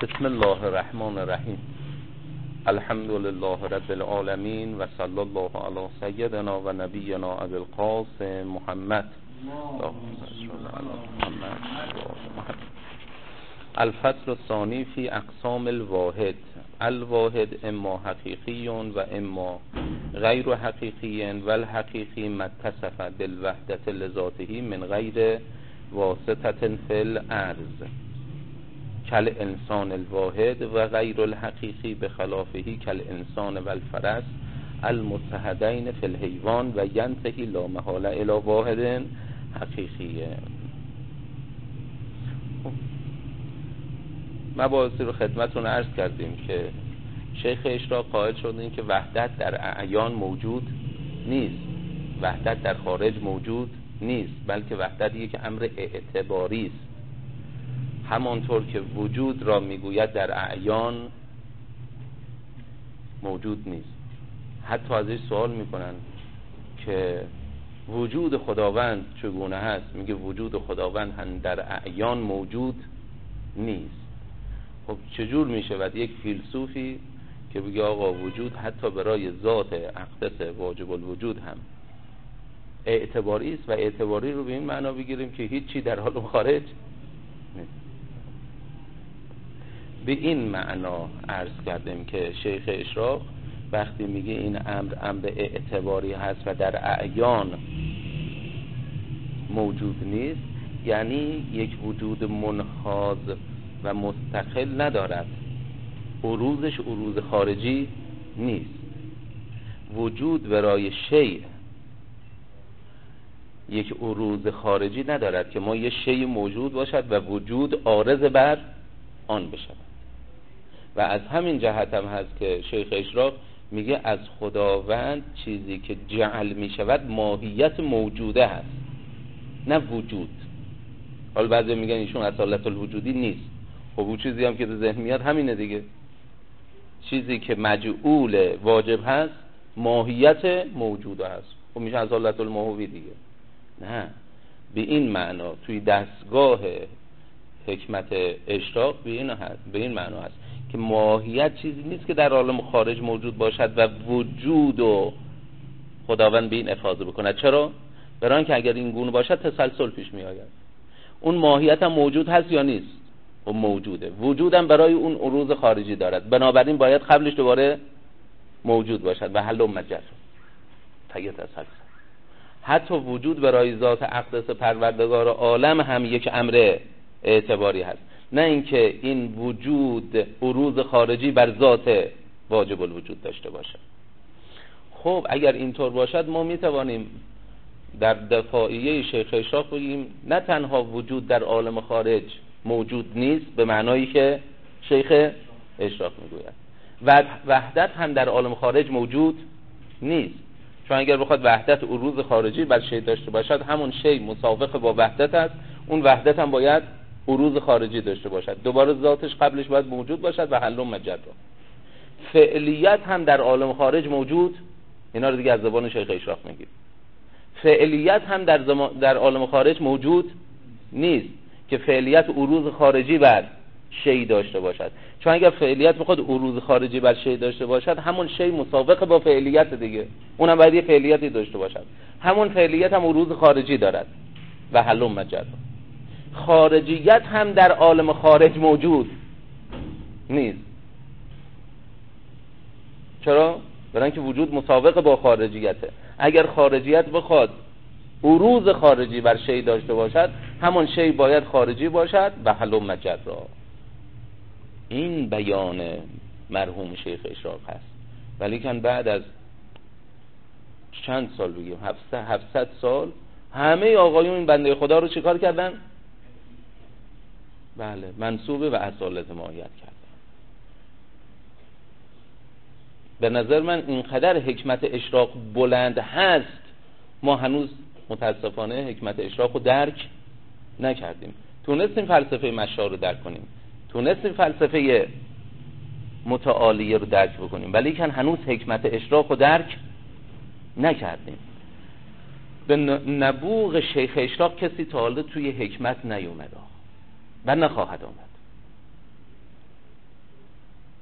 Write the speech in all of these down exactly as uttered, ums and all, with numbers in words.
بسم الله الرحمن الرحیم. الحمد لله رب العالمین و صلی الله علی سیدنا و نبینا ابی القاسم محمد. الفصل الثانی فی اقسام الواحد. الواحد اما حقیقی و اما غیر حقیقی و الحقیقی ما اتصف بالوحدة لذاته من غیر واسطة فی الارض کل انسان الواحد و غیر الحقیقی بخلافه کل انسان و الفرس المتحدین فی الحیوان و ینتهی لا محاله الی واحد حقیقیه. مباحثی رو خدمتون عرض کردیم که شیخ اشراق قائل شدن که وحدت در اعیان موجود نیست، وحدت در خارج موجود نیست، بلکه وحدت یک امر اعتباری است. همانطور که وجود را میگوید در اعیان موجود نیست. حتی ازش سوال میکنن که وجود خداوند چگونه هست؟ میگه وجود خداوند هم در اعیان موجود نیست. خب چجور میشود یک فیلسوفی که بگه آقا وجود حتی برای ذات اقدس واجب الوجود هم اعتباری است و اعتباری رو به این معنا بگیریم که هیچی در حال خارج نیست. به این معنا عرض کردیم که شیخ اشراق وقتی میگه این امر امر اعتباری هست و در اعیان موجود نیست، یعنی یک وجود منحاز و مستقل ندارد، عروضش عروض خارجی نیست. وجود برای شیء یک عروض خارجی ندارد که ما یه شیء موجود باشد و وجود عارض بر آن بشود. و از همین جهت هم هست که شیخ اشراق میگه از خداوند چیزی که جعل میشود ماهیت موجوده هست، نه وجود. حالا بعضی میگن ایشون اصالت الوجودی نیست. خب اون چیزی هم که به ذهن میاد همینه دیگه. چیزی که مجعول واجب هست ماهیت موجوده هست، خب میشه اصالت الموهوی دیگه. نه، به این معنا توی دستگاه حکمت اشراق به این هست، به این معنا هست که ماهیت چیزی نیست که در عالم خارج موجود باشد و وجود و خداوند به این افاضه بکند. چرا؟ برای اینکه اگر این گونه باشد تسلسل پیش می آید. اون ماهیت هم موجود هست یا نیست؟ و موجوده. وجودم برای اون عروض خارجی دارد، بنابراین باید قبلش دوباره موجود باشد و حل و مجر تایه تسلسل. حتی وجود برای ذات اقدس پروردگار عالم هم یک امر اعتباری هست، نه اینکه این وجود عروض خارجی بر ذات واجب الوجود داشته باشه. خب اگر اینطور باشد ما میتوانیم در دفاعیه شیخ اشراق بگیم نه تنها وجود در عالم خارج موجود نیست به معنایی که شیخ اشراق میگوید، و وحدت هم در عالم خارج موجود نیست. چون اگر بخواد وحدت عروض خارجی بر شی داشته باشد، همون شی مساوق با وحدت است، اون وحدت هم باید عروض خارجی داشته باشد، دوباره ذاتش قبلش باید موجود باشد و حل و مجر. فعلیت هم در عالم خارج موجود، اینا رو دیگه از زبان شیخ اشراق میگیم. فعلیت هم در زمان در عالم خارج موجود نیست که فعلیت عروض خارجی بر شی داشته باشد. چون اگر فعلیت بخواد عروض خارجی بر شی داشته باشد، همون شی مساوق با فعلیت دیگه، اونم باید یه فعلیتی داشته باشد. همون فعلیت هم عروض خارجی دارد و حل و مجر. خارجیت هم در عالم خارج موجود نیست. چرا؟ برای اینکه وجود مساوق با خارجیته. اگر خارجیت بخواد عروض خارجی بر شی داشته باشد، همون شی باید خارجی باشد و حل و مجر را. این بیان مرحوم شیخ اشراق هست. ولی کن بعد از چند سال بگیم هفتصد سال همه آقایون این بنده خدا رو چیکار کردن؟ بله، منسوبه و اصالت ماهیت کردن. به نظر من اینقدر حکمت اشراق بلند هست، ما هنوز متاسفانه حکمت اشراق رو درک نکردیم. تونستیم فلسفه مشاع رو درک کنیم، تونستیم فلسفه متعالیه رو درک بکنیم، ولی کن هنوز حکمت اشراق رو درک نکردیم. به نبوغ شیخ اشراق کسی تا حالا توی حکمت نیومد و نخواهد آمد.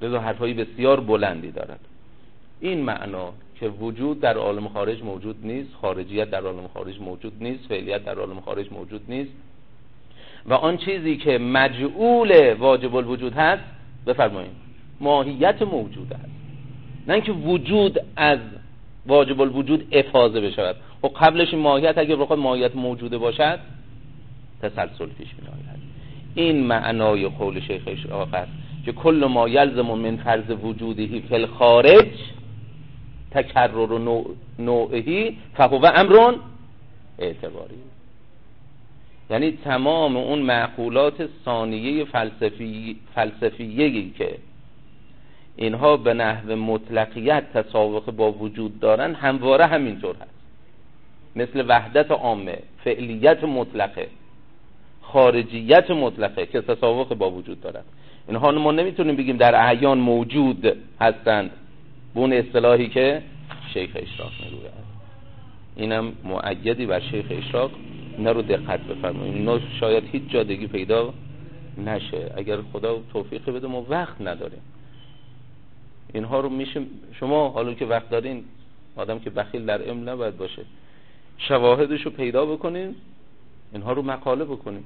لذا حرفای بسیار بلندی دارد. این معنا که وجود در عالم خارج موجود نیست، خارجیت در عالم خارج موجود نیست، فعلیت در عالم خارج موجود نیست و آن چیزی که مجعول واجب الوجود هست بفرمایید ماهیت موجود است، نه اینکه وجود از واجب الوجود افاضه بشود. و قبلش این ماهیت اگر بخواد ماهیت موجوده باشد تسلسل پیش می‌آید. این معنای قول شیخ اشراق است که کل ما یلزم من فرض وجوده فی الخارج تکرر نوع نوعه فهو امر اعتباری. یعنی تمام اون معقولات ثانیه فلسفی فلسفیه‌ای که اینها به نحو مطلقیت تساوق با وجود دارن همواره همینطور هست، مثل وحدت عامه، فعلیت مطلقه، خارجیت مطلقه که تساوق با وجود دارد. اینها ما نمیتونیم بگیم در اعیان موجود هستند به اون اصطلاحی که شیخ اشراق میگوید. اینم مؤیدی بر شیخ اشراق، اینا رو دقت بفرمایید. اینا شاید هیچ جادگی پیدا نشه، اگر خدا توفیق بده. ما وقت نداریم اینها رو میشه شما حالا که وقت دارین، آدم که بخیل در علم نباید باشه، شواهدش رو پیدا بکنین، اینها رو مقاله بکنین.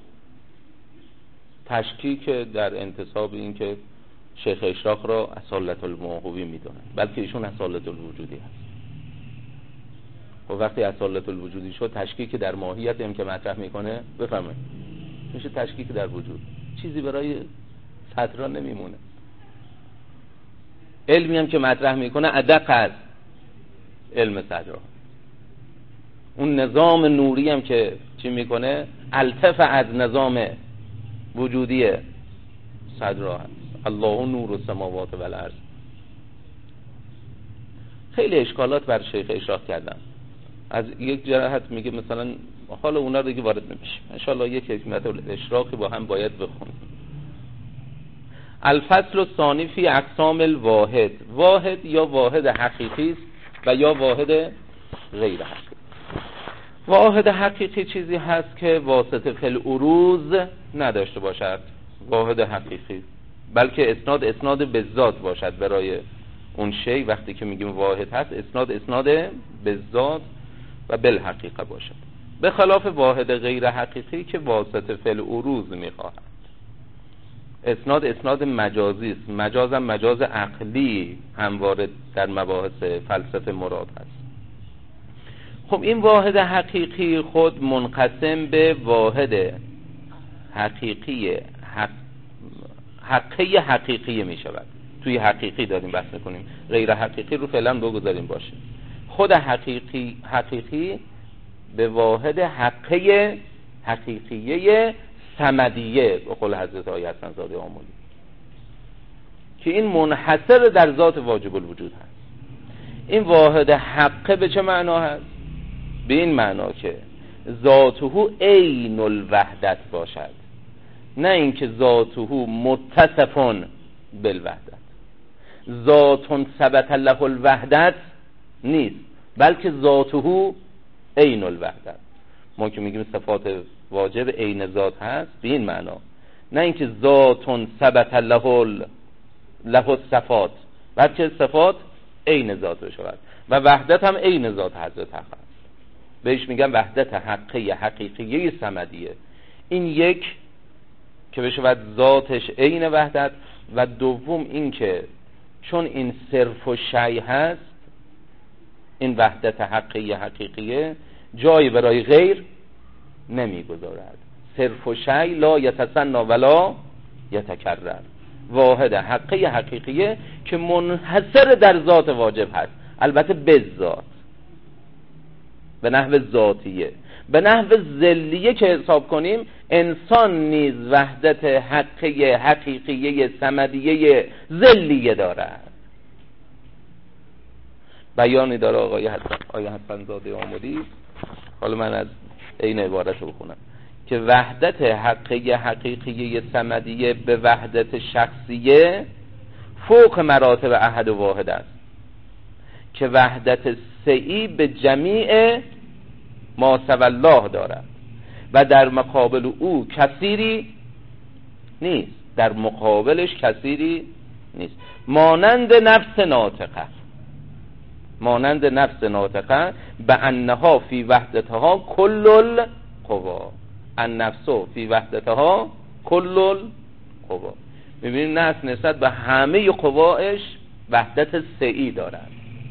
تشکیک در انتصاب این که شیخ اشراق را اصالت الموهوبی میدونن، بلکه ایشون اصالت الوجودی هست. و وقتی اصالت الوجودی شد، تشکیک در ماهیت هم که مطرح میکنه بفهمه میشه تشکیک در وجود، چیزی برای سطرها نمیمونه. علمی هم که مطرح میکنه ادق از علم صدرها. اون نظام نوری هم که چی میکنه التف از نظام وجودی صدرها هست. الله نور السماوات و الارض. خیلی اشکالات بر شیخ اشراق کردم. از یک جهت میگه مثلا حالا اونا رو دیگه وارد نمیشیم، ان شاء الله یک حکمت الاشراقی با هم باید بخونیم. الفصل الثانی فی اقسام الواحد. واحد یا واحد حقیقی است و یا واحد غیر حقیقی. واحد حقیقی چیزی هست که واسطه فی العروض نداشته باشد، واحد حقیقی، بلکه اسناد اسناد به ذات باشد برای اون شی. وقتی که میگیم واحد هست، اسناد اسناد به ذات و بالحقیقه باشد، به خلاف واحد غیر حقیقی که واسطه فی العروض میخواهد. اسناد اسناد مجازی است، مجازم مجاز عقلی همواره در مباحث فلسفه مراد است. خب این واحد حقیقی خود منقسم به واحد حقیقی حق حقیقی حقیقی می شود. توی حقیقی داریم بحث میکنیم، غیر حقیقی رو فعلا بگذاریم باشه. خود حقیقی حقیقی به واحد حقیقی حقیقیه صمدیه به قول حضرت آقای حسن زاده آملی که این منحصر در ذات واجب الوجود هست. این واحد حقه به چه معنا هست؟ به این معنا که ذاته عین الوحدت باشد، نه اینکه ذاته متصفون بالوحدت. ذات ثبت له الوحدت نیست، بلکه ذاته عین الوحدت. ما که میگیم صفات واجب عین ذات هست به این معنا، نه اینکه ذات ثبت له له الصفات، بلکه صفات عین ذات بشود و وحدت هم عین ذات حضرت حق است. بهش میگن وحدت حقیقی حقیقیه صمدیه. این یک که بشود ذاتش عین وحدت، و دوم این که چون این صرف و شیء هست، این وحدت حقیقی حقیقیه جایی برای غیر نمیگذارد. صرف و شیء لا یتسنا ولا یتکرر. واحد حقیقی حقیقیه که منحصر در ذات واجب هست، البته به ذات، به نحو ذاتیه. به نحو ذلیه که حساب کنیم، انسان نیز وحدت حقیقی حقیقیه صمدیه ذلیه دارد. بیانی داره آقای حسن آقای حسن زاده آملی، حالا من از این عبارت رو بخونم که وحدت حقیقی حقیقیه صمدیه به وحدت شخصیه فوق مراتب احد و واحد است، که وحدت سعی به جمیع ما سوی الله دارد و در مقابل او کثیری نیست، در مقابلش کثیری نیست. مانند نفس ناطقه، مانند نفس ناطقه به انها فی وحدتها کل القوا، النفس فی وحدتها کل القوا. میبینیم نفس نسبت به همه قواش وحدت سعی دارد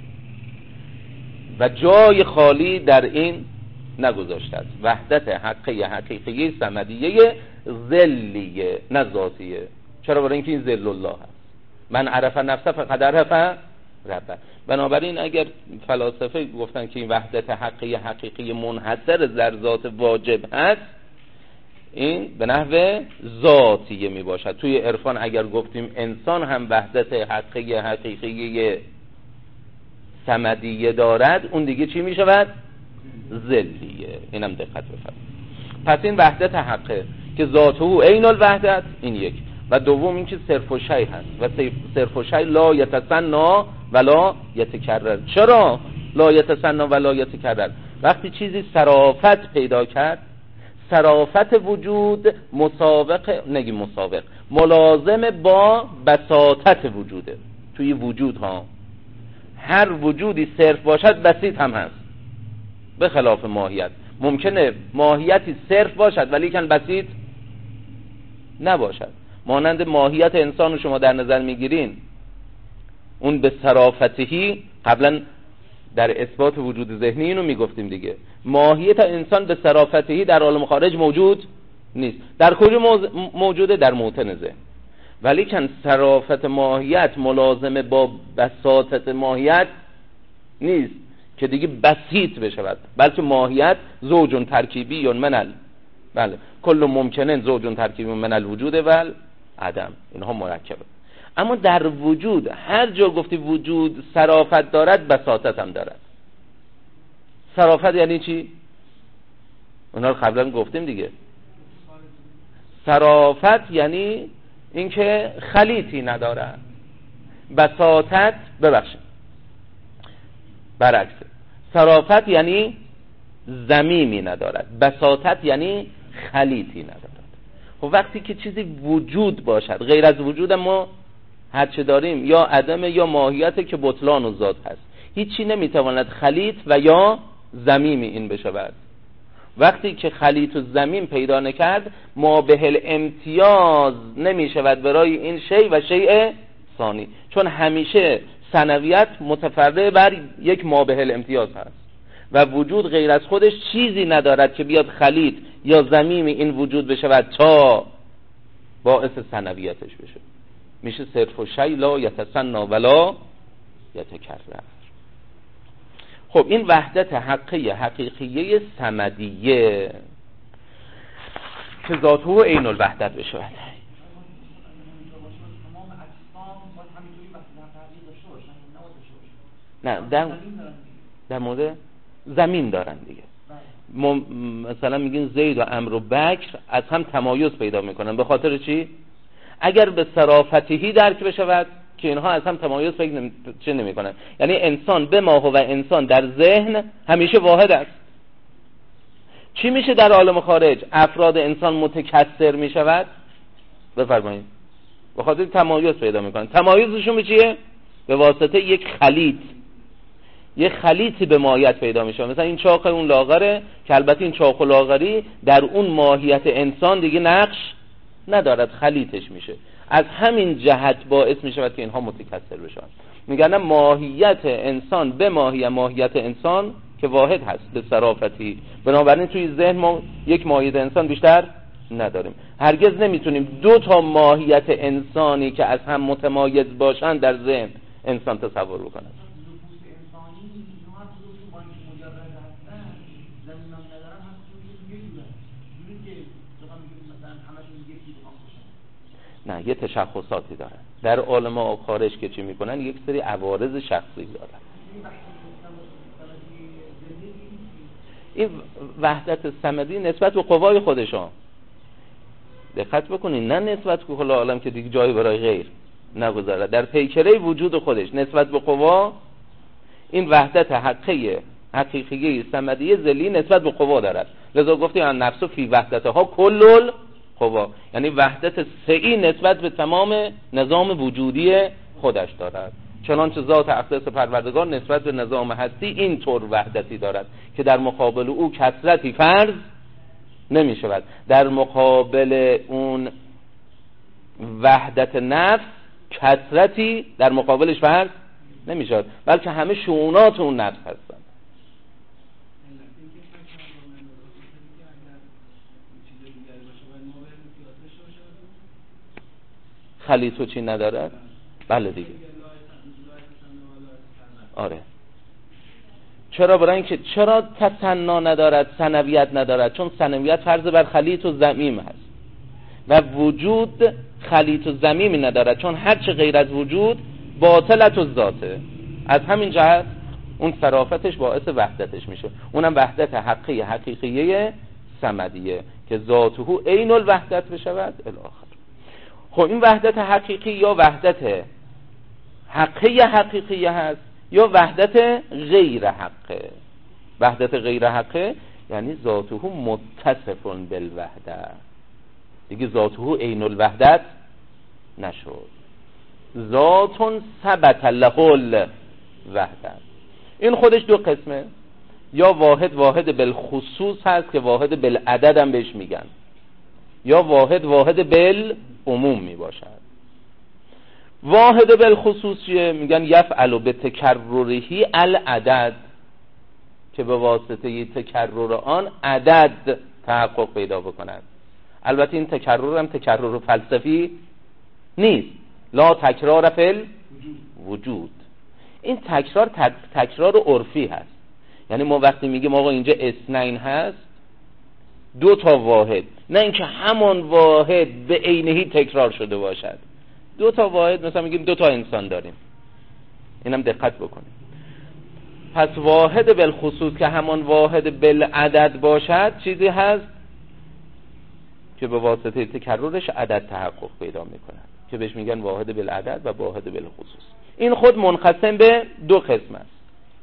و جای خالی در این نگذاشته است. وحدت حقیقی حقیقی صمدیه ذلیه نه ذاتیه. چرا؟ برای اینکه این ذل الله هست. من عرف نفسه فقد عرف ربه. بنابراین اگر فلاسفه گفتن که این وحدت حقیقی حقیقی منحصر در ذات واجب هست، این به نحو ذاتیه می باشد. توی عرفان اگر گفتیم انسان هم وحدت حقیقی حقیقی صمدیه دارد، اون دیگه چی می شود؟ ذلیه. اینم دقت بفرمایید. پس این وحدت حقه که ذاته عین الوحدت، این یک. و دوم این که صرف و شیء هست و صرف و شیء لا یتسنا ولا یتکرر. چرا لا یتسنا ولا یتکرر؟ وقتی چیزی صرافت پیدا کرد، صرافت وجود مسابق نگی مسابق ملازم با بساطت وجوده. توی وجود ها هر وجودی صرف باشد بسیط هم هست، به خلاف ماهیت. ممکنه ماهیتی صرف باشد ولی کن بسیط نباشد. مانند ماهیت انسان رو شما در نظر میگیرین، اون به صرافتهی قبلا در اثبات وجود ذهنی اینو میگفتیم دیگه، ماهیت انسان به صرافتهی در عالم خارج موجود نیست. در کجا موجوده؟ در موطن ذهن. ولی کن صرافت ماهیت ملازمه با بساطت ماهیت نیست که دیگه بسیط بشود، بلکه ماهیت زوج ترکیبی یا منل، بله کل ممکنه زوج ترکیبی من الوجود و عدم، اینها مرکبه. اما در وجود هر جا گفتی وجود صرافت دارد بساطت هم دارد. صرافت یعنی چی؟ اونها رو قبلا گفتیم دیگه. صرافت یعنی اینکه خلیطی ندارد. بساطت ببخشید برعکسه. صرافت یعنی ضمیمی ندارد، بساطت یعنی خلیطی ندارد. خب وقتی که چیزی وجود باشد، غیر از وجود ما هر چه داریم یا عدم یا ماهیت که بطلان و ذات هست، هیچی نمیتواند خلیط و یا ضمیمی این بشود. وقتی که خلیط و ضمیم پیدا نکرد، ما به الامتیاز نمیشود برای این شیء و شیء ثانی، چون همیشه ثانویت متفرع بر یک ما به الامتیاز هست و وجود غیر از خودش چیزی ندارد که بیاد خلیط یا ضمیم این وجود بشود تا باعث ثانویتش بشه. میشه صرف و شیء لا یتسنا ولا یتکرر. خب این وحدت حقیقی حقیقیه صمدیه که ذاته عین الوحدت بشه. نه در در مورد زمین دارن دیگه. مثلا میگین زید و عمرو و بکر از هم تمایز پیدا میکنن. به خاطر چی؟ اگر به صرافتهی درک بشود که اینها از هم تمایز پیدا نمی... چه نمیکنن. یعنی انسان به ما و انسان در ذهن همیشه واحد است. چی میشه در عالم خارج؟ افراد انسان متکثر میشود. بفرمایید. به خاطر تمایز پیدا میکنن. تمایزشون به چیه؟ به واسطه یک خلیط، یه خلیطی به ماهیت پیدا میشه. مثلا این چاق اون لاغره که البته این چاق و لاغری در اون ماهیت انسان دیگه نقش ندارد، خلیطش میشه. از همین جهت باعث میشه که اینها متکثر بشن. میگن ماهیت انسان به ماهیت ماهیت انسان که واحد هست به صرافتی، بنابراین توی ذهن ما یک ماهیت انسان بیشتر نداریم. هرگز نمیتونیم دو تا ماهیت انسانی که از هم متمایز باشن در ذهن انسان تصور بکنه. نه، یه تشخصاتی دارن در عالم خارج که چی میکنن، یک سری عوارض شخصی دارن. این وحدت صمدی نسبت به قوای خودشان دقت بکنین، نه نسبت به کل عالم که دیگه جایی برای غیر نگذاره. در پیکره وجود خودش نسبت به قوا این وحدت حقیقی حقیقی صمدی ذلی نسبت به قوا دارد. لذا گفتیم ان نفس فی وحدتها کل قوا، یعنی وحدت سعی نسبت به تمام نظام وجودی خودش دارد. چنانچه ذات اقدس پروردگار نسبت به نظام هستی این طور وحدتی دارد که در مقابل او کثرتی فرض نمی شود. در مقابل اون وحدت نفس کثرتی در مقابلش فرض نمی شود، بلکه همه شؤونات اون نفس هستند. خلیط و چی ندارد؟ بله دیگه. آره. چرا؟ برای اینکه چرا تثنا ندارد، ثنویت ندارد؟ چون ثنویت فرض بر خلیط و ضمیم هست و وجود خلیط و ضمیمی ندارد، چون هر چه غیر از وجود باطلت و ذاته. از همین جهت اون صرافتش باعث وحدتش میشه، اونم وحدت حقی حقیقیه صمدیه که ذاته عین الوحدت بشود الاخر. خب این وحدت حقیقی یا وحدت حقی حقیقیه هست یا وحدت غیر حقه. وحدت غیر حقه یعنی ذاته متصف بالوحده، دیگه ذاته عین الوحدت نشد. ذات ثبت له الوحدت. این خودش دو قسمه، یا واحد واحد بالخصوص هست که واحد بالعدد هم بهش میگن، یا واحد واحد بالعموم می باشد. واحد بالخصوص چیه؟ میگن یفعل به تکررهی العدد، که به واسطه تکرر آن عدد تحقق پیدا بکند. البته این تکرر هم تکرر فلسفی نیست، لا تکرار فی الوجود. این تکرار تک... تکرار عرفی هست. یعنی ما وقتی میگیم آقا اینجا اثنین هست، دو تا واحد، نه اینکه همان واحد به عینهی تکرار شده باشد. دو تا واحد، مثلا میگیم دو تا انسان داریم، اینم دقت بکنیم. پس واحد بالخصوص که همان واحد بالعدد باشد چیزی هست که به واسطه تکررش عدد تحقق پیدا میکند، که بهش میگن واحد بالعدد و واحد بالخصوص. این خود منقسم به دو قسم است،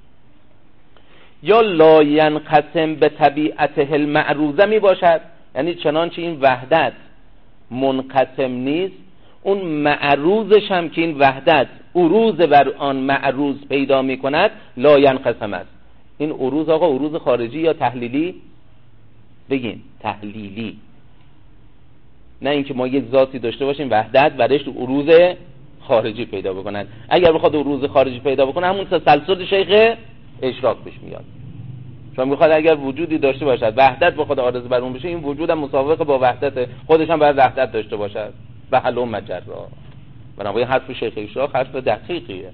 یا لا ینقسم به طبیعته المعروضه می باشد، یعنی چنانچه این وحدت منقسم نیست، اون معروضش هم که این وحدت عروض بر آن معروض پیدا می کند لا ینقسم است. این عروض آقا عروض خارجی یا تحلیلی؟ بگین تحلیلی، نه اینکه ما یک ذاتی داشته باشیم وحدت برش عروض خارجی پیدا بکنن. اگر بخواد عروض خارجی پیدا بکنه همون تسلسل شیخ اشراق بهش میاد. چون میخواد اگر وجودی داشته باشد وحدت بخواد عارض بر اون بشه، این وجود هم مسابقه با وحدت خودش هم باید وحدت داشته باشد و حل و مجرا. بنابراین حرف شیخ اشراق حرف دقیقیه.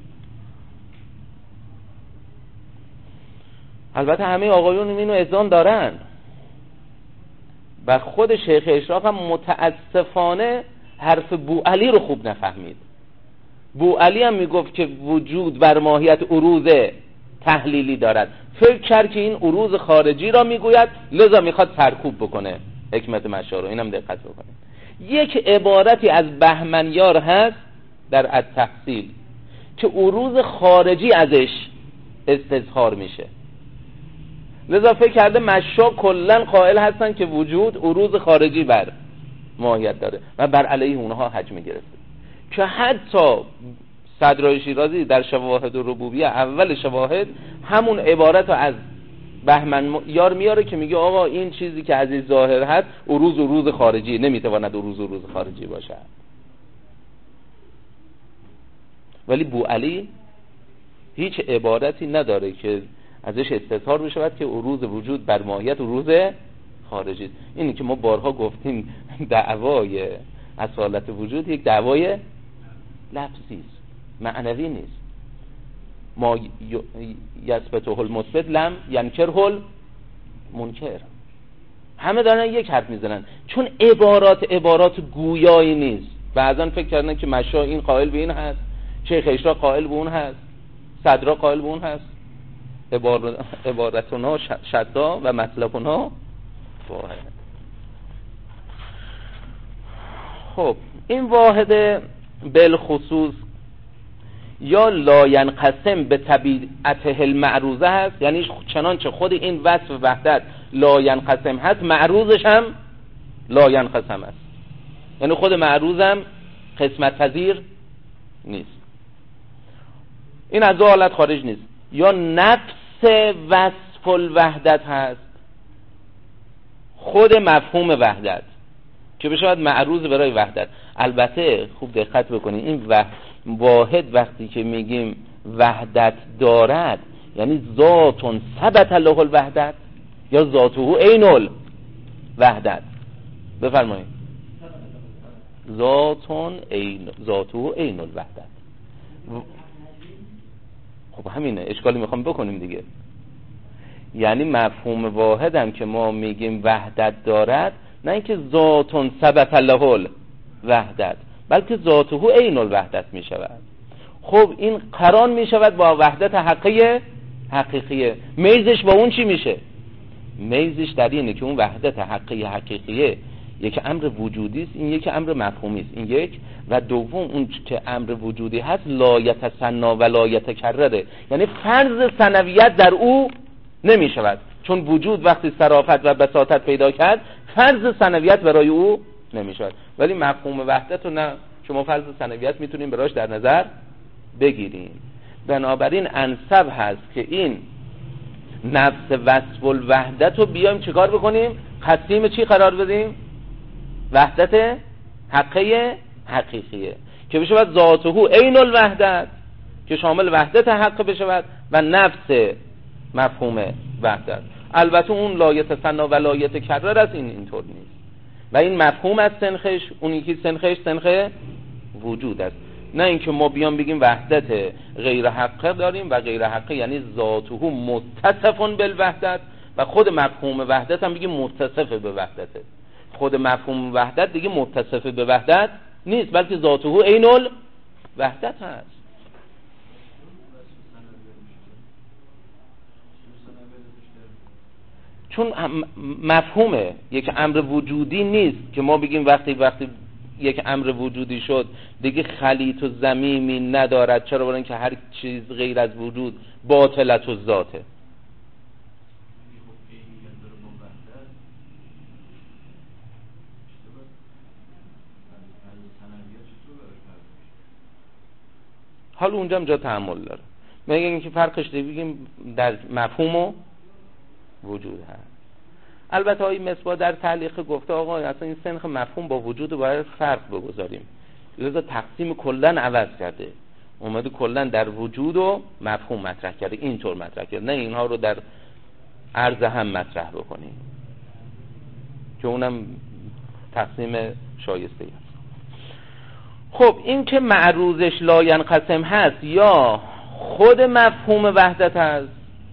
البته همه آقایون اینو اذعان دارن و خود شیخ اشراق هم متاسفانه حرف بوعلی رو خوب نفهمید. بوعلی هم میگفت که وجود بر ماهیت عروض تحلیلی دارد، فکر کرد که این عروض خارجی را میگوید، لذا میخواد سرکوب بکنه حکمت مشا رو. اینم دقت بکنید. یک عبارتی از بهمنیار هست در التحصیل که عروض خارجی ازش استظهار میشه، لذا فکر کرده مشا کلن قائل هستن که وجود عروض خارجی بر ماهیت داره و بر علیه اونها حجم گرفته. که حتی صدرای شیرازی در شواهد ربوبیه اول شواهد همون عبارت رو از بهمن یار میاره که میگه آقا این چیزی که از این ظاهر هست عروض عروض خارجی، نمیتواند عروض عروض خارجی باشه. ولی بوعلی هیچ عبارتی نداره که ازش استظهار بشود که عروض وجود بر ماهیت عروض خارجی است. اینی که ما بارها گفتیم دعوای اصالت وجود یک دعوای لفظی است، معنوی نیست. ما یثبته المثبت لم ینکره المنکر. همه دارن یک حرف میزنن، چون عبارات عبارات گویایی نیست. بعضن فکر کردن که مشا این قائل به این هست، شیخ اشراق قائل به اون هست، صدرا قائل به اون هست. عبار... عبارتنا شدا و مطلبنا واحد. خب این واحد بالخصوص یا لا ینقسم به طبیعته المعروضه هست، یعنی چنانچه خود این وصف وحدت لا ینقسم هست، معروضش هم لا ینقسم است. یعنی خود معروضم قسمت پذیر نیست. این از دو حالت خارج نیست. یا نفس وصف الوحدت هست، خود مفهوم وحدت که بشود معروض برای وحدت. البته خوب دقت بکنید، این واحد وقتی که میگیم وحدت دارد یعنی ذاتون ثبت له الوحدت یا ذاته عین الوحدت. بفرمایید. ذاتون عین ذاته عین الوحدت. خب همینه، اشکالی میخوام بکنیم دیگه. یعنی مفهوم واحد هم که ما میگیم وحدت دارد، نه اینکه ذاتون ثبت له الوحدت، بلکه ذاته عین الوحدت میشود. خب این قران میشود با وحدت حقیقیه حقیقیه. میزش با اون چی میشه؟ میزش در اینه که اون وحدت حقیقی حقیقیه یک امر وجودی است، این یک امر مفهومی است. این یک. و دوم اون که امر وجودی هست لا یتسنا و لا یتکرره، یعنی فرض ثنویت در او نمی شود، چون وجود وقتی صرافت و بساطت پیدا کرد فرض ثنویت برای او نمی شود. ولی مفهوم وحدت رو نه، شما فرض ثنویت میتونیم براش در نظر بگیریم. بنابراین انسب هست که این نفس وصف الوحدت رو بیایم چیکار بکنیم؟ قسیم چی قرار بدیم؟ وحدت حقیقیه حقیقیه که بشود ذاته عین الوحدت که شامل وحدت حق بشود و نفس مفهوم وحدت. البته اون لا یتسنا و لا یتکرر است، این اینطور نیست. و این مفهوم از سنخش، اون یکی سنخش سنخ وجود است. نه اینکه ما بیام بگیم وحدت غیر حقه داریم و غیر حقه یعنی ذاته متصف بالوحدت و خود مفهوم وحدت هم بگیم متصف به وحدته. خود مفهوم وحدت دیگه متصف به وحدت نیست، بلکه ذاته عین الوحدت هست. چون مفهوم یک امر وجودی نیست که ما بگیم وقتی وقتی یک امر وجودی شد دیگه خلیط و ضمیمی ندارد. چرا؟ برای اینکه هر چیز غیر از وجود باطلت و ذاته. حال اونجا هم جا تأمل داره. میگن که فرقش دیگه بگیم در مفهوم و وجود هست. البته های مصباح در تعلیق گفته آقا اصلا این سنخ مفهوم با وجود رو باید فرق بگذاریم، لذا تقسیم کلن عوض کرده، اومده کلن در وجود و مفهوم مطرح کرده، اینطور مطرح کرده، نه اینها رو در عرض هم مطرح بکنیم که اونم تقسیم شایسته است. خب این که معروضش لا ینقسم هست یا خود مفهوم وحدت هست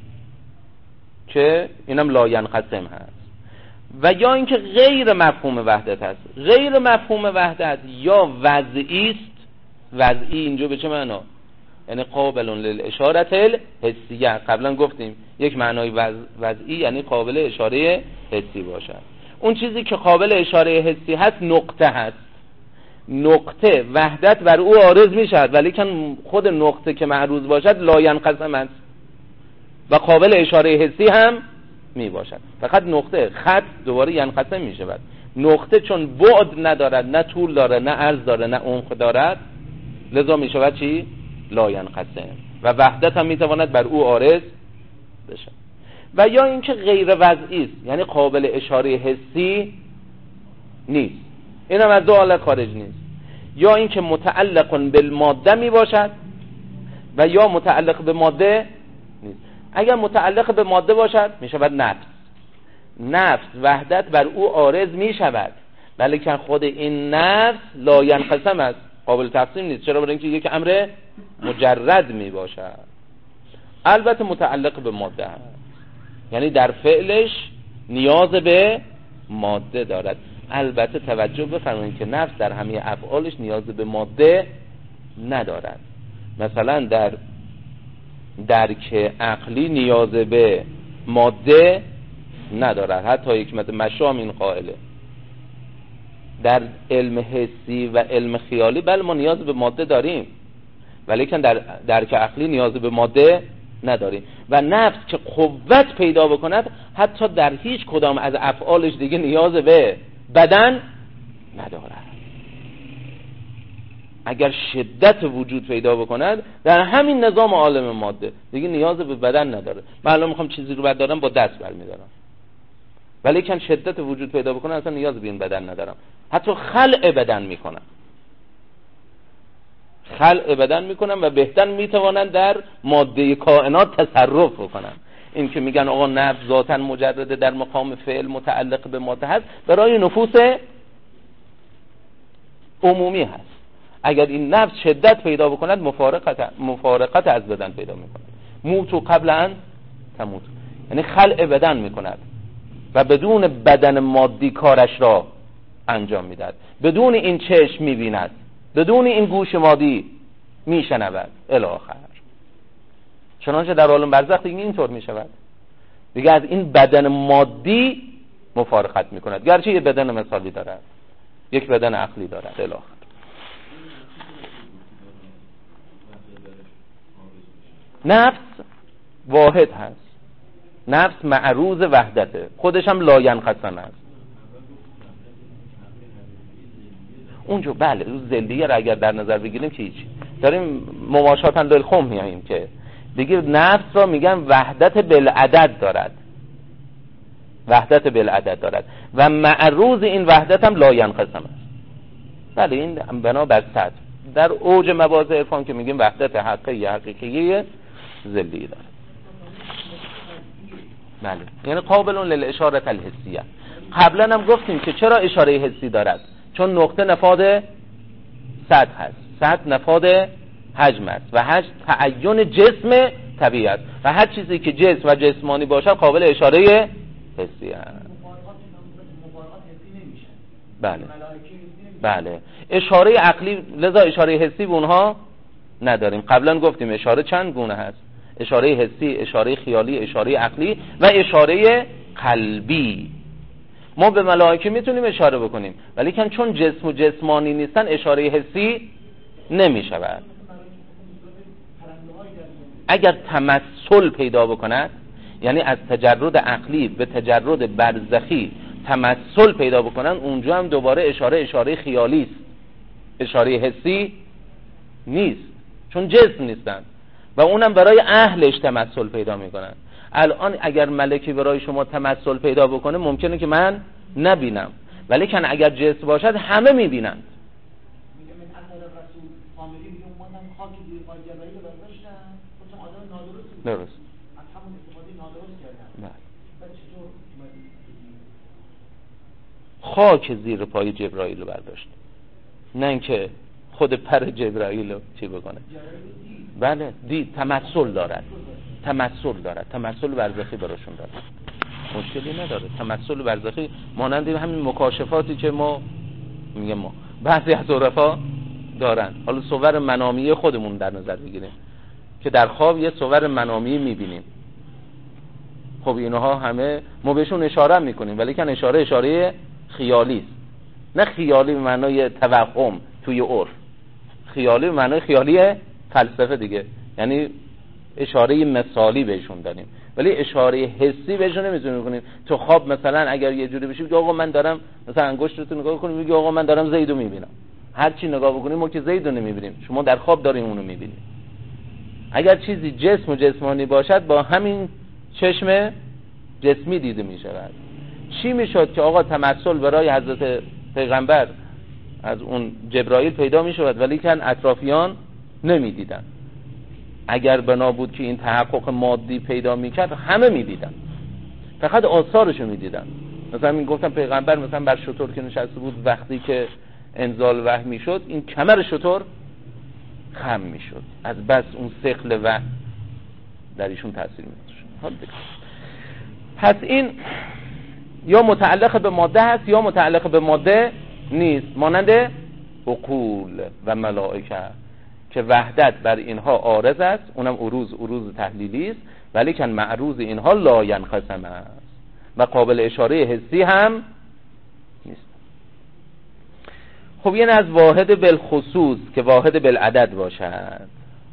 که اینم لا ینقسم هست، و یا اینکه غیر مفهوم وحدت هست. غیر مفهوم وحدت یا وضعی است. وضعی اینجا به چه معنا؟ یعنی قابل للاشاره الحسیه. قبلا گفتیم یک معنای وضعی یعنی قابل اشاره حسی باشد. اون چیزی که قابل اشاره حسی هست نقطه هست. نقطه وحدت بر او عارض می شود، ولی که خود نقطه که معروض باشد لا ینقسم است و قابل اشاره حسی هم می باشد. فقط نقطه خط دوباره ینقسم می شود. نقطه چون بعد ندارد، نه طول دارد، نه عرض دارد، نه عمق دارد، لذا می شود چی؟ لا ینقسم و وحدت هم می تواند بر او عارض بشود. و یا اینکه غیر وضعی است، یعنی قابل اشاره حسی نیست، این هم از دو حالت خارج نیست. یا اینکه متعلق بالماده می باشد و یا متعلق به ماده نیست. اگر متعلق به ماده باشد می شود نفس. نفس وحدت بر او عارض می شود، ولی که خود این نفس لا ینقسم است، قابل تقسیم نیست. چرا؟ برای اینکه یک امر مجرد می باشد. البته متعلق به ماده هست، یعنی در فعلش نیاز به ماده دارد. البته توجه بفرمایید که نفس در همه افعالش نیاز به ماده ندارد. مثلا در درک عقلی نیاز به ماده ندارد، حتی حکمت مشام این قائله. در علم حسی و علم خیالی بله ما نیاز به ماده داریم، ولی که در درک عقلی نیاز به ماده نداریم. و نفس که قوت پیدا بکند حتی در هیچ کدام از افعالش دیگه نیاز به بدن ندارد. اگر شدت وجود پیدا بکند در همین نظام عالم ماده دیگه نیاز به بدن نداره. من الان میخوام چیزی رو بردارم با دست برمیدارم، ولی کن شدت وجود پیدا بکنه اصلا نیاز به این بدن ندارم. حتی خلع بدن میکنم، خلع بدن میکنم و بهتر میتوانن در ماده کائنات تصرف بکنن. این که میگن آقا نفس ذاتاً مجرده در مقام فعل متعلق به ماده هست، برای نفوس عمومی هست. اگر این نفس شدت پیدا بکند مفارقت مفارقت از بدن پیدا میکند. موتو قبل ان تموت، یعنی خلع بدن میکند و بدون بدن مادی کارش را انجام میدهد. بدون این چشم میبیند، بدون این گوش مادی میشنود الی آخر. چنانچه در عالم برزخ دیگه اینطور میشود، دیگه از این بدن مادی مفارقت میکند، گرچه یه بدن مثالی دارد، یک بدن عقلی دارد الی آخر. نفس واحد هست، نفس معروض وحدته، خودش هم لاینقسم است. اونجا بله ذلیه را اگر در نظر بگیریم که هیچ داریم مماشاتن للخم میاییم که دیگه نفس را میگن وحدت بالعدد دارد، وحدت بالعدد دارد و معروض این وحدت هم لاینقسم است. بله این بنا بر سطح در اوج مباحث عرفان که میگیم وحدت حقیقی حقیقیه ذلی داره. بله یعنی قابل للاشاره الحسیه. قبلا هم گفتیم که چرا اشاره حسی دارد، چون نقطه نفاذ سطح هست، سطح نفاذ حجم است و حجم تعین جسم طبیعت و هر چیزی که جسم و جسمانی باشد قابل اشاره حسی است. بله بله اشاره عقلی، لذا اشاره حسی به اونها نداریم. قبلا گفتیم اشاره چند گونه هست، اشاره حسی، اشاره خیالی، اشاره عقلی و اشاره قلبی. ما به ملائکه میتونیم اشاره بکنیم ولی کن چون جسم و جسمانی نیستن اشاره حسی نمی شود. اگر تمثل پیدا بکند، یعنی از تجرد عقلی به تجرد برزخی تمثل پیدا بکنن، اونجا هم دوباره اشاره اشاره خیالی است، اشاره حسی نیست، چون جسم نیستن و اونم برای اهلش تمثل پیدا میکنن. الان اگر ملکی برای شما تمثل پیدا بکنه ممکنه که من نبینم، ولی کن اگر جسم باشد همه میبینند. میگه من اثر رسول عاملی میگه اومدن خاک زیر پای جبرائیل رو برداشتن، گفتم آدم نادرست بود، درست از همون استفاده نادرست کردن. بله. بعد چطور خاک زیر پای جبرائیل رو برداشت، نه اینکه خود پر جبرائیل رو چی بکنه. بله دید، تمثل دارد، تمثل دارد، تمثل برزخی براشون دارد، مشکلی نداره. تمثل برزخی مانند همین مکاشفاتی که ما میگم ما بعضی از عرفا دارن. حالا صور منامی خودمون در نظر بگیریم که در خواب یه صور منامی میبینیم، خب اینها همه ما بهشون اشاره میکنیم ولی کن اشاره اشاره خیالی است، نه خیالی به معنای توهم توی عرف، خیالی به معنای خیالی فلسفه دیگه، یعنی اشاره مثالی بهشون داریم ولی اشاره حسی بهشون نمیتونیم کنیم. تو خواب مثلا اگر یه جوری بشه بگی آقا من دارم مثلا انگشتتو نگاه کنیم، میگی آقا من دارم زیدو میبینم، هر چی نگاه بکنیم ما که زیدو نمیبینیم، شما در خواب دارین اونو میبینید. اگر چیزی جسم و جسمانی باشد با همین چشم جسمی دیده میشود. چی میشد که آقا تمثل برای حضرت پیغمبر از اون جبرائیل پیدا میشود ولی کن اطرافیان نمیدیدن؟ اگر بنا بود که این تحقق مادی پیدا میکرد همه میدیدن، فقط آثارشو میدیدن. مثلا من گفتم پیغمبر مثلا بر شتر که نشسته بود وقتی که انزال وحی میشد این کمر شتر خم میشد از بس اون ثقل وحی در ایشون تاثیر میذاشت. پس این یا متعلق به ماده هست یا متعلق به ماده نیست، مانند عقول و ملائکه که وحدت بر اینها عارض است، اونم عروض عروض تحلیلی است ولی که معروض اینها لا ینقسم است و قابل اشاره حسی هم نیست. خب یعنی از واحد بالخصوص که واحد بالعدد باشد.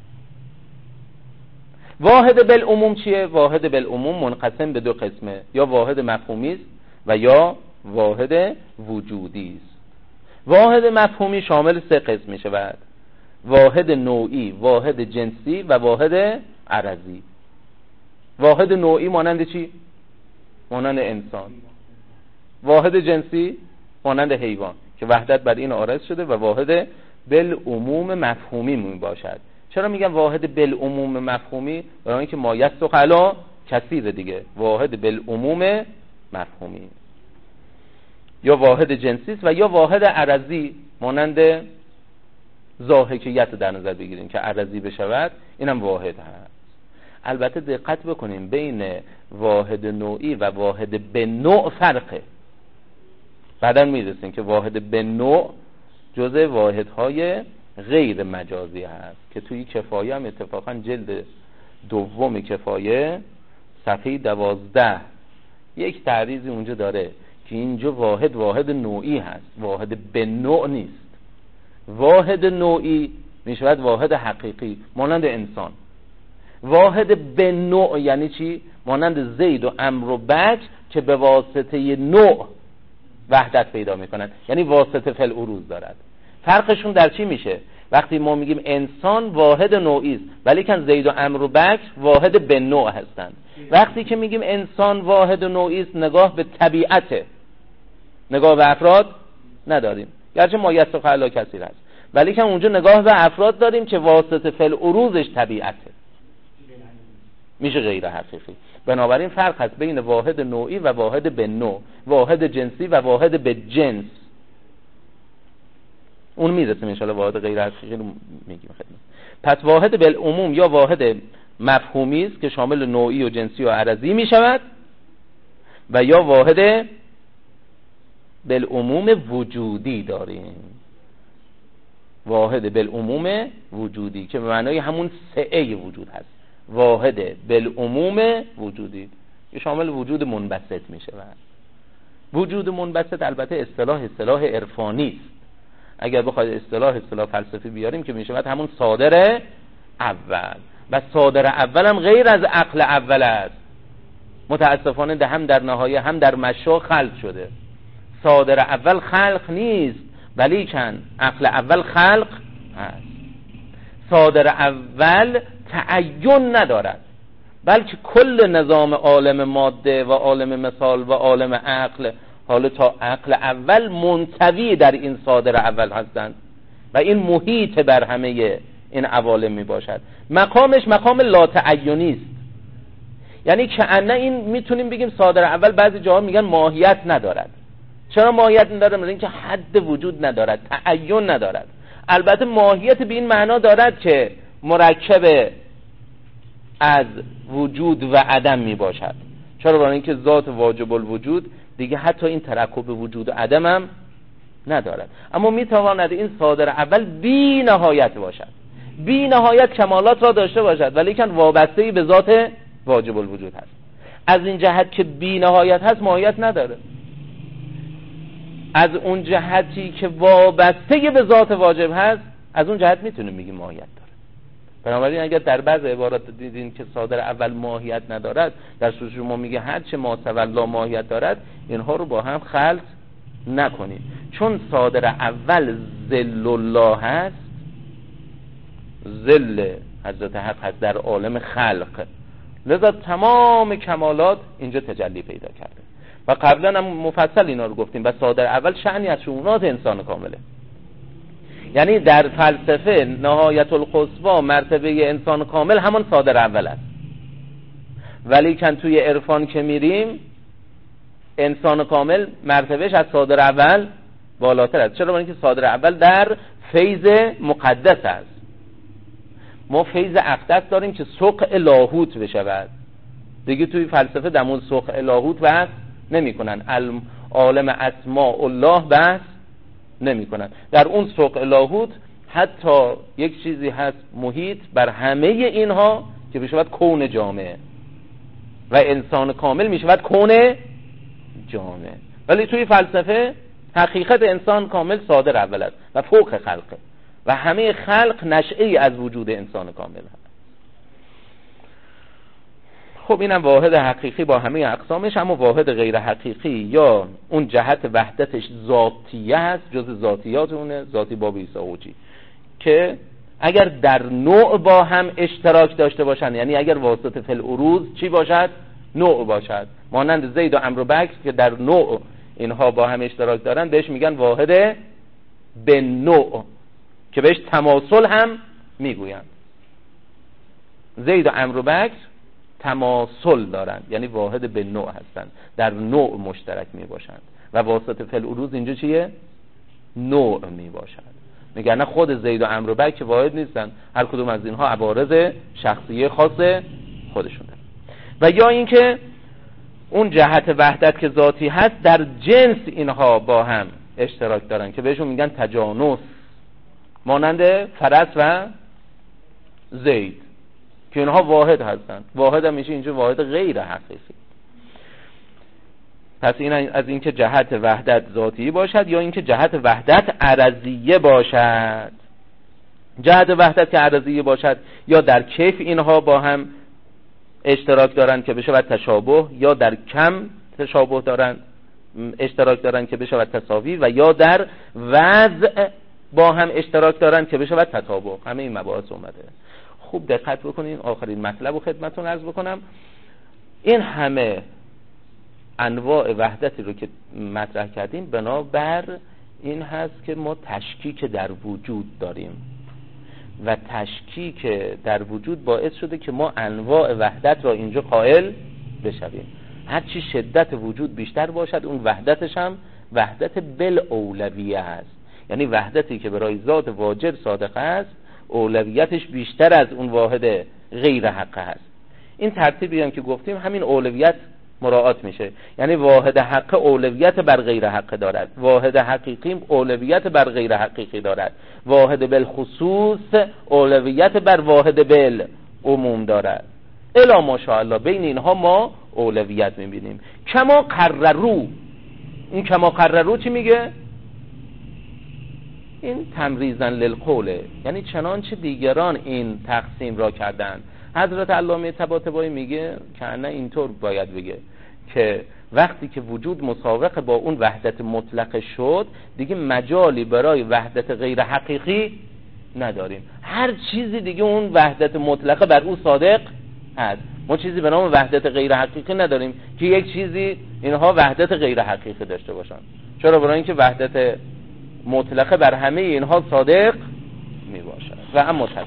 واحد بالعموم چیه؟ واحد بالعموم منقسم به دو قسمه، یا واحد مفهومی است و یا واحد وجودی است. واحد مفهومی شامل سه قسم می شود. واحد نوعی، واحد جنسی و واحد عرضی. واحد نوعی مانند چی؟ مانند انسان. واحد جنسی مانند حیوان که وحدت بر این عارض شده و واحد بالعموم مفهومی می باشد. چرا میگم واحد بالعموم مفهومی؟ برای اینکه ما یسق علی کثیر دیگه، واحد بالعموم مفهومی. یا واحد جنسی است و یا واحد عرضی مانند ضاحکیت در نظر بگیریم که عرضی بشود، اینم واحد هست. البته دقت بکنیم بین واحد نوعی و واحد به نوع فرقه. بعداً میرسیم که واحد به نوع جزء واحدهای غیر مجازی هست که توی کفایه هم اتفاقاً جلد دوم کفایه صفحه دوازده یک تعریضی اونجا داره که اینجا واحد واحد نوعی هست، واحد به نوع نیست. واحد نوعی میشود واحد حقیقی مانند انسان. واحد به نوع یعنی چی؟ مانند زید و عمرو و بکر که به واسطه نوع وحدت پیدا میکنن، یعنی واسطه فی العروض دارد. فرقشون در چی میشه؟ وقتی ما میگیم انسان واحد نوعی است ولی کن زید و عمرو و بکر واحد به نوع هستند. وقتی که میگیم انسان واحد نوعی است نگاه به طبیعته، نگاه به افراد نداریم، گرچه ما یسق علی کثیر هست ولی کن اونجا نگاه به افراد داریم که واسطه فی العروضش طبیعته، میشه غیر حقیقی. بنابراین فرق هست بین واحد نوعی و واحد به نوع، واحد جنسی و واحد به جنس. اون میرسیم انشاءالله واحد غیر حقیقی رو میگیم خدمت. پس واحد بالعموم یا واحد مفهومی است که شامل نوعی و جنسی و عرضی میشود و یا واحد بالعموم وجودی داریم. واحد بالعموم وجودی که به معنای همون سعه وجود هست. واحد بالعموم وجودی که شامل وجود منبسط میشه. وجود منبسط البته اصطلاح اصطلاح عرفانی است. اگر بخواید اصطلاح اصطلاح فلسفی بیاریم که میشه همون صادر اول، و صادر اول هم غیر از عقل اول است. متاسفانه ده هم در نهایه هم در مشا خلق شده. صادر اول خلق نیست ولی کن عقل اول خلق هست. صادر اول تعین ندارد بلکه کل نظام عالم ماده و عالم مثال و عالم عقل، حالا تا عقل اول منطوی در این صادر اول هستند و این محیط بر همه این عوالم می باشد. مقامش مقام لا تعینی است، یعنی کأنه این میتونیم بگیم صادر اول بعضی جاها میگن ماهیت ندارد. چرا ماهیت ندارد؟ مثل اینکه حد وجود ندارد، تعین ندارد. البته ماهیت به این معنا دارد که مرکب از وجود و عدم می باشد. چرا؟ برای اینکه ذات واجب الوجود دیگه حتی این ترکب وجود و عدم هم ندارد. اما می تواند این صادر اول بی نهایت باشد، بی نهایت کمالات را داشته باشد ولی کن وابسته‌ای به ذات واجب الوجود هست. از این جهت که بی نهایت هست ماهیت نداره. از اون جهتی که وابسته به ذات واجب هست از اون جهت میتونیم بگیم ماهیت داره. بنابراین اگر در بعض عبارات دیدین که صادر اول ماهیت ندارد، در صورت شما میگه هر چه ما تولا ماهیت دارد، اینها رو با هم خلط نکنید. چون صادر اول ذل الله هست، ذل حضرت حق هست در عالم خلق، لذا تمام کمالات اینجا تجلی پیدا کرده. و قبلا هم مفصل اینا رو گفتیم. و صادر اول شأنی از شؤونات انسان کامله، یعنی در فلسفه نهایت القصوا مرتبه انسان کامل همون صادر اول است، ولی کن توی عرفان که میریم انسان کامل مرتبهش از صادر اول بالاتر است. چرا؟ برای اینکه صادر اول در فیض مقدس است. ما فیض اقدس داریم که سقع لاهوت بشود. دیگه توی فلسفه دمون سقع لاهوت بحث نمی کنن، عالم اسماء الله بحث نمی کنن. در اون سقع لاهوت حتی یک چیزی هست محیط بر همه اینها که بشود کون جامعه و انسان کامل می شود کون جامعه. ولی توی فلسفه حقیقت انسان کامل صادر اول است و فوق خلقه و همه خلق نشأه‌ای از وجود انسان کامل هست. خب اینم واحد حقیقی با همه اقسامش. اما واحد غیر حقیقی یا اون جهت وحدتش ذاتیه هست، جز ذاتیات اونه، ذاتی باب عیسی اوجی، که اگر در نوع با هم اشتراک داشته باشند، یعنی اگر واسطه فی العروض چی باشد؟ نوع باشد، مانند زید و عمرو و بکر که در نوع اینها با هم اشتراک دارن بهش میگن واحد به نوع که بهش تماثل هم میگویند. زید و عمرو و بکر تماثل دارند، یعنی واحد به نوع هستند، در نوع مشترک میباشند و واسطه فی العروض اینجا چیه؟ نوع میباشد. میگن نه خود زید و عمرو و بکر که واحد نیستن، هر کدوم از اینها عوارض شخصیه خاص خودشون دارن. و یا اینکه اون جهت وحدت که ذاتی هست در جنس اینها با هم اشتراک دارن که بهشون میگن تجانس، مانند فرس و زید که اینها واحد هستن. واحد هم میشه اینجا واحد غیر حقیقی. پس این از اینکه جهت وحدت ذاتی باشد یا اینکه جهت وحدت عرضیه باشد. جهت وحدت که عرضیه باشد یا در کیف اینها با هم اشتراک دارن که بشود تشابه، یا در کم تشابه دارن اشتراک دارن که بشود تساوی، و یا در وضع با هم اشتراک دارن که بشود تطابق. همه این مباحث اومده. خوب دقت بکنین. آخرین مطلب رو خدمتتون عرض بکنم. این همه انواع وحدتی رو که مطرح کردیم بنابر این هست که ما تشکیک در وجود داریم و تشکیک در وجود باعث شده که ما انواع وحدت را اینجا قائل بشویم. هرچی شدت وجود بیشتر باشد اون وحدتش هم وحدت بالاولویه است، یعنی وحدتی که برای ذات واجب صادق است اولویتش بیشتر از اون واحد غیر حق است. این ترتیبی هم که گفتیم همین اولویت مراعات میشه، یعنی واحد حق اولویت بر غیر حق دارد، واحد حقیقی اولویت بر غیر حقیقی دارد، واحد بالخصوص اولویت بر واحد بالعموم دارد. الا ماشاءالله بین اینها ما اولویت میبینیم. کما قررو، این کما قررو چی میگه؟ این تمریزن للقوله، یعنی چنانچه دیگران این تقسیم را کردن. حضرت علامه طباطبایی میگه که نه اینطور باید بگه که وقتی که وجود مساوق با اون وحدت مطلق شد دیگه مجالی برای وحدت غیر حقیقی نداریم. هر چیزی دیگه اون وحدت مطلقه بر او صادق هست. ما چیزی به نام وحدت غیر حقیقی نداریم که یک چیزی اینها وحدت غیر حقیقی داشته باشن. چرا؟ برای اینکه وحدت مطلقه بر همه اینها صادق می باشد. و اما تصدیق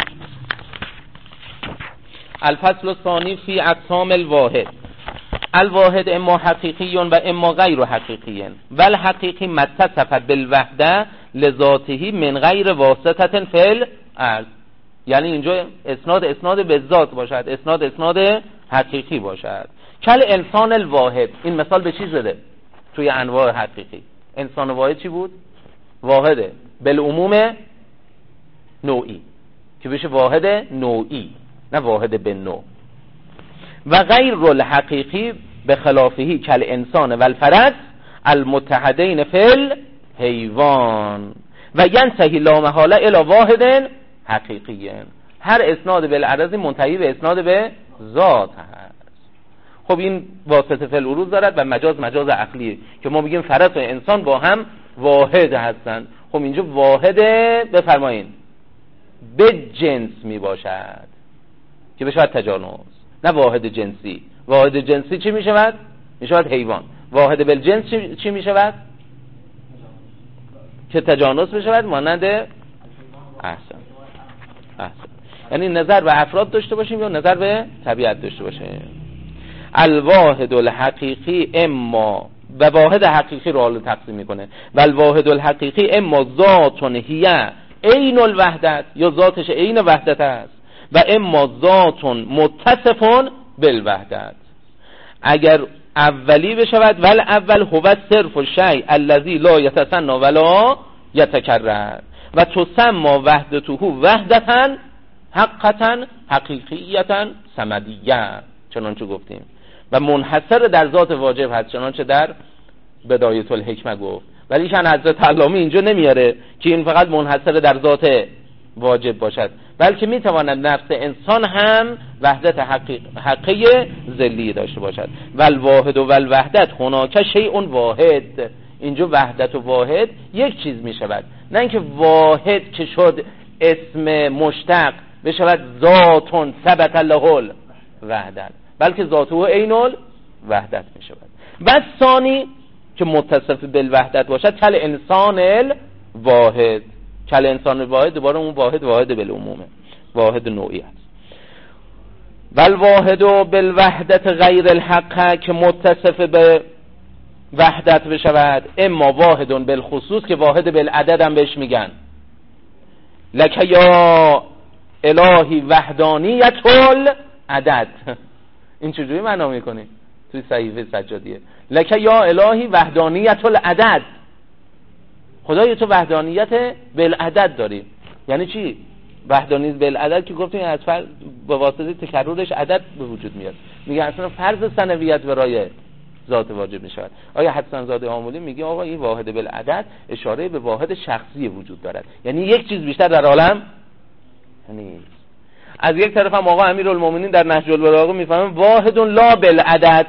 الفصل الثانی فی اقسام الواحد. الواحد اما حقیقی و اما غیر حقیقی و الحقیقی متصف بالوحده لذاته من غیر واسطه فی الارض. یعنی اینجا اسناد اسناد به ذات باشد، اسناد اسناد حقیقی باشد. کل انسان الواحد، این مثال به چی زده؟ توی انواع حقیقی انسان واحد چی بود؟ واحده بالعموم نوعی که بشه واحد نوعی، نه واحد به نوع. و غیر الحقیقی به خلافهی کل انسان و الفرس المتحدین فی الحیوان و ینتهی لا محاله الی واحد حقیقی. هر اسناد بالعرض منتهی به اسناد به ذات هست. خب این واسطه فی العروض دارد و مجاز مجاز عقلی که ما میگیم فرس و انسان با هم واحد هستند. خب اینجا واحد بفرمایین به جنس می باشد که بشود تجانس، نه واحد جنسی. واحد جنسی چی می شود؟ می شود حیوان. واحد بالجنس چی, چی می شود؟ که تجانس می شود مانند احسن احسن. یعنی نظر به افراد داشته باشیم یا نظر به طبیعت داشته باشیم. الواحد الحقیقی اما و واحد حقیقی رو حالا تقسیم میکنه. و الواحد الحقیقی اما ذات هیه عین الوحدت، یا ذاتش عین وحدت است، و اما ذات متصف بالوحدت. اگر اولی بشود ول اول هو صرف الشیء الذی لا یتثنی ولا یتکرر و تسمى وحدته وحدتا حقتا حقیقیتا صمدیه، چنانچه گفتیم، و منحصر در ذات واجب هست چنانچه در بدایت الحکمه گفت. ولی شان حضرت علامه اینجا نمیاره که این فقط منحصر در ذات واجب باشد، بلکه میتواند نفس انسان هم وحدت حقیق حقیقی ذلی داشته باشد. والواحد و والوحدت هناک شیء واحد. اینجا وحدت و واحد یک چیز میشود، نه اینکه واحد که شد اسم مشتق بشود ذاتون ثبت له وحدت، بلکه ذاته عین الوحدت می شود. و ثانی که متصف بالوحدت باشد کل انسان الواحد. کل انسان الواحد دوباره اون واحد واحد بالعمومه، واحد نوعی است. بل واحد بالوحدت غیر الحق که متصف به وحدت بشود، اما واحد بالخصوص که واحد بالعدد هم بهش میگن. لک یا الهی وحدانیت العدد. این چجوری معنا میکنی توی صحیفه سجادیه؟ لک یا الهی وحدانیت العدد، خدای تو وحدانیت بالعدد داری. یعنی چی وحدانیت بالعدد؟ که گفتیم از فرض به واسطه تکررش عدد به وجود میاد. میگه اصلا فرض ثنویت برای ذات واجب میشود. آیا حسن زاده آمولی میگه آقا این واحد بالعدد اشاره به واحد شخصی وجود دارد، یعنی یک چیز بیشتر در عالم نیست. از یک طرف هم آقا امیرالمومنین در نهج البلاغه میفهمه واحد لا بالعدد.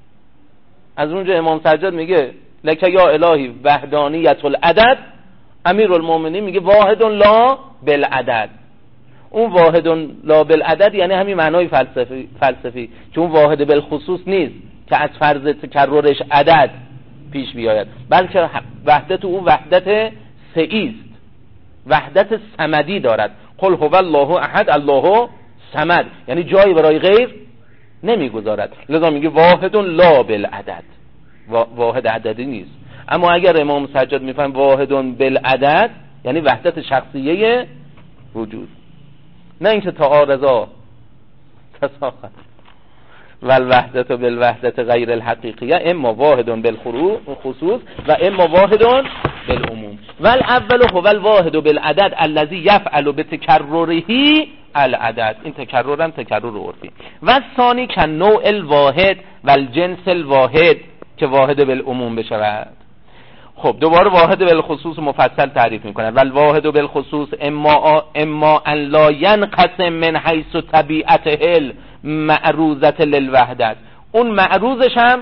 از اونجا امام سجاد میگه لک یا الهی وحدانیت العدد، امیرالمومنین میگه واحد لا بالعدد. اون واحد لا بالعدد یعنی همین معنای فلسفی فلسفی که اون واحد بالخصوص نیست که از فرض تکررش عدد پیش بیاید، بلکه وحدت او وحدت سعی است، وحدت صمدی دارد. قل هو الله احد الله صمد، یعنی جایی برای غیر نمیگذارد. لذا میگه واحد لا بالعدد، واحد عددی نیست. اما اگر امام سجاد میفهم واحد بالعدد یعنی وحدت شخصیه وجود، نه اینکه تعارضا تساقط. والوحدت بالوحدت غیر الحقیقیه اما واحد بالخصوص و اما واحد بالعموم. والاول هو الواحد بالعدد الذي يفعل بتکرره العدد. این تکرر هم تکرر عرفی. و ثانی که نوع الواحد و الجنس الواحد که واحد بالعموم بشود. خب دوباره واحد بالخصوص مفصل تعریف میکنه. والواحد بالخصوص اما اما ان لا ينقسم من حيث طبيعته المعروضه للوحدت. اون معروضش هم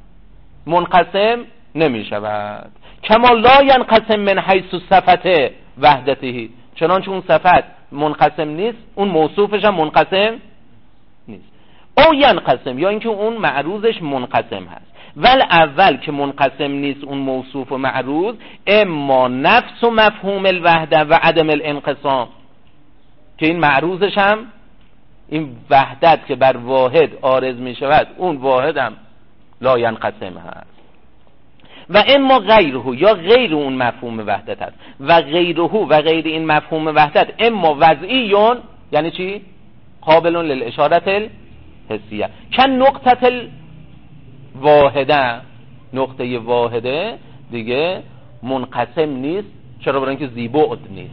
منقسم نمیشود. کما لا ينقسم من حيث صفته وحدته. چنانچه اون صفت منقسم نیست اون موصوفش هم منقسم نیست. او ینقسم یا اینکه اون معروضش منقسم هست. ول اول که منقسم نیست اون موصوف و معروض، اما نفس و مفهوم الوحده و عدم الانقسام، که این معروضش هم این وحدت که بر واحد عارض می شود اون واحد هم لا ینقسم هست. و اما غیره یا غیر اون مفهوم وحدت هست. و غیره و غیر این مفهوم وحدت اما وضعیون یعنی چی؟ قابل للاشارت الحسیه. که نقطه واحده، نقطه واحده دیگه منقسم نیست. چرا؟ برای اینکه ذی بعد نیست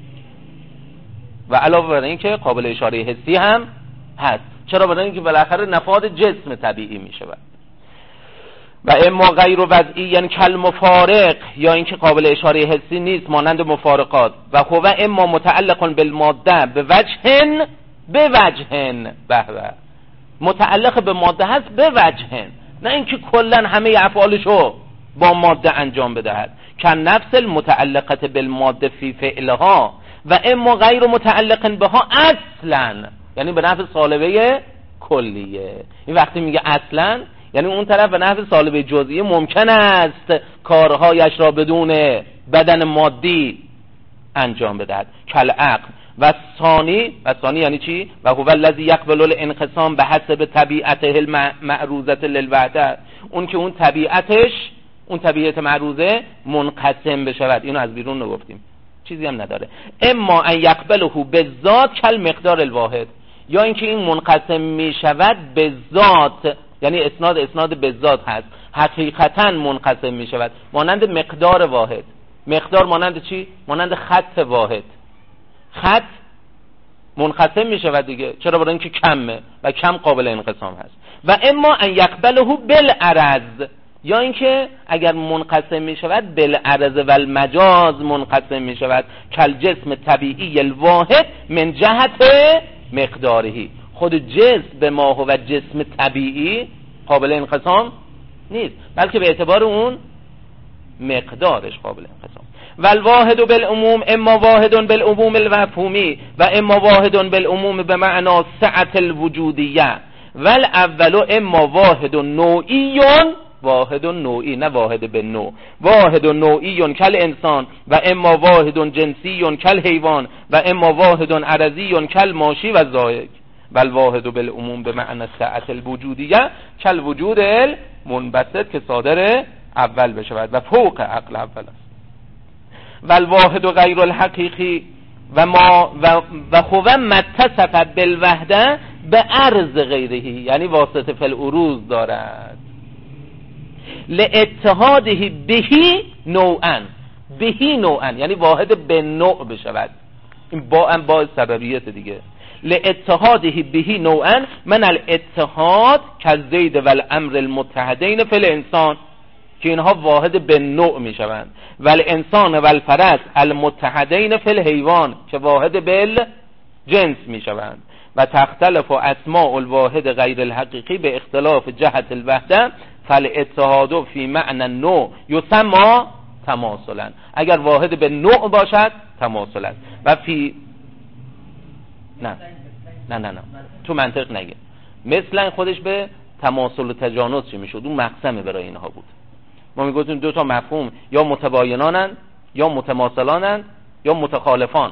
و علاوه بر اینکه قابل اشاره حسی هم هست. چرا؟ برای اینکه بالاخره نفاد جسم طبیعی می شود. و اما غیر وضعی یعنی کل مفارق یا اینکه قابل اشاره حسی نیست مانند مفارقات. و هو اما متعلق بالماده به وجهن به وجهن بهوه، متعلق به ماده هست به وجهن، نه اینکه کلا همه افعالشو با ماده انجام بدهد. که نفس المتعلقت بالماده فی فعلها. و اما غیر متعلق بها اصلا یعنی به نفع صالبه کلیه. این وقتی میگه اصلا یعنی اون طرف به نفع صالبه جزئیه ممکن است کارهایش را بدون بدن مادی انجام بدهد. کل عقل. و ثانی و ثانی یعنی چی؟ و هو الذی یقبل الانقسام به حسب طبیعته المعروضه للوحده. اون که اون طبیعتش اون طبیعت معروضه منقسم بشود. اینو از بیرون نگفتیم چیزی هم نداره. اما ان یقبله بالذات کل مقدار الواحد، یا اینکه این منقسم می شود به ذات یعنی اسناد اسناد به ذات هست، حقیقتا منقسم می شود مانند مقدار واحد. مقدار مانند چی؟ مانند خط واحد. خط منقسم می شود دیگه. چرا؟ برای اینکه کمه و کم قابل انقسام هست. و اما ان یقبله بالعرض، یا اینکه اگر منقسم می شود بالعرض و المجاز منقسم می شود کل جسم طبیعی الواحد من جهت مقدارهی. خود جسم به ما هو جسم طبیعی قابل انقسام نیست، بلکه به اعتبار اون مقدارش قابل انقسام. و الواحد بالعموم اما واحد بالعموم المفهومی و اما واحد بالعموم به معنا سعة الوجودیه و الاول اما واحد نوعی واحد نوعی نه واحد به نوع واحد نوعی کل انسان و اما واحد جنسی کل حیوان و اما واحد عرضی کل ماشی و زائق و الواحد بالعموم به معنی سعة الوجودیه کل وجود المنبسط که صادر اول بشود و فوق عقل اول است. و الواحد غیر الحقیقی و ما و و خوه متصف بالوحده به عرض غیره، یعنی واسطه فی العروض دارد لاتحاده بهی نوعا بهی نوعا، یعنی واحد به نوع بشود. این با هم با سببیت دیگه. لاتحاده بهی نوعا من الاتحاد کالزید و الامر المتحدین فی الانسان، که اینها واحد به نوع می شوند. و الانسان و الفرس المتحدین فی الحیوان، که واحد بال جنس می شوند. و تختلف اسماء الواحد غیر الحقیقی به اختلاف جهت الوحده فالاتحاد فی معنی النوع یسمى تماثلا. اگر واحد به نوع باشد تماثل است. و فی نه نه نه نه تو منطق نگه، مثلا خودش به تماثل و تجانس چی میشد؟ اون مقسمه برای اینها بود. ما میگفتیم دو تا مفهوم یا متباینانند یا متماثلانند یا متخالفان.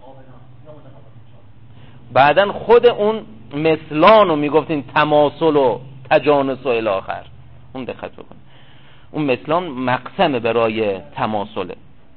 بعدن خود اون مثلان رو میگفتیم تماثل و تجانس و الی آخر. اون دقت بکن، اون مثلان مقسمه برای تماثله.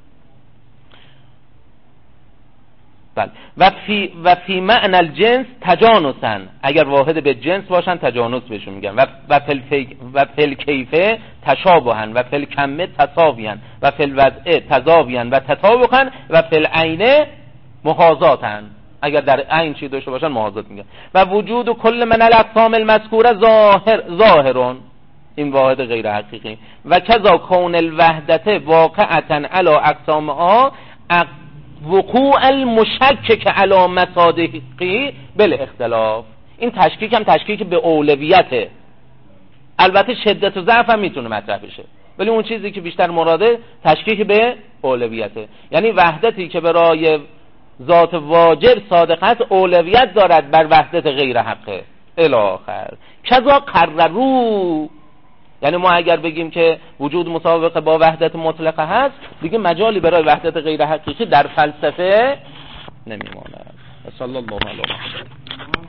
بله. و فی و فی معنی الجنس تجانسن، اگر واحد به جنس باشن تجانس بهشون میگن. و و فی و فی کیفه تشابهن و فی کمه تساویان و فی الوضع تزاویان و تطابقن و فی العین محاذاتن، اگر در عین چی داشته باشن محاذات میگن. و وجود و کل من الاقسام المذکوره ظاهر ظاهرون، این واحد غیر حقیقی. و کذا کون الوحدت واقعتا علی اقسامها وقوع المشکک علی مصادقی بالاختلاف. این تشکیک هم تشکیک به اولویته. البته شدت و ضعف هم میتونه مطرح بشه، ولی اون چیزی که بیشتر مراده تشکیک به اولویته، یعنی وحدتی که برای ذات واجب صادق است اولویت دارد بر وحدت غیر حقه الی آخر. کذا قرروا، یعنی ما اگر بگیم که وجود مسابقه با وحدت مطلقه هست، دیگه مجالی برای وحدت غیر حقیقی در فلسفه نمیماند. صلی الله علیه و سلم.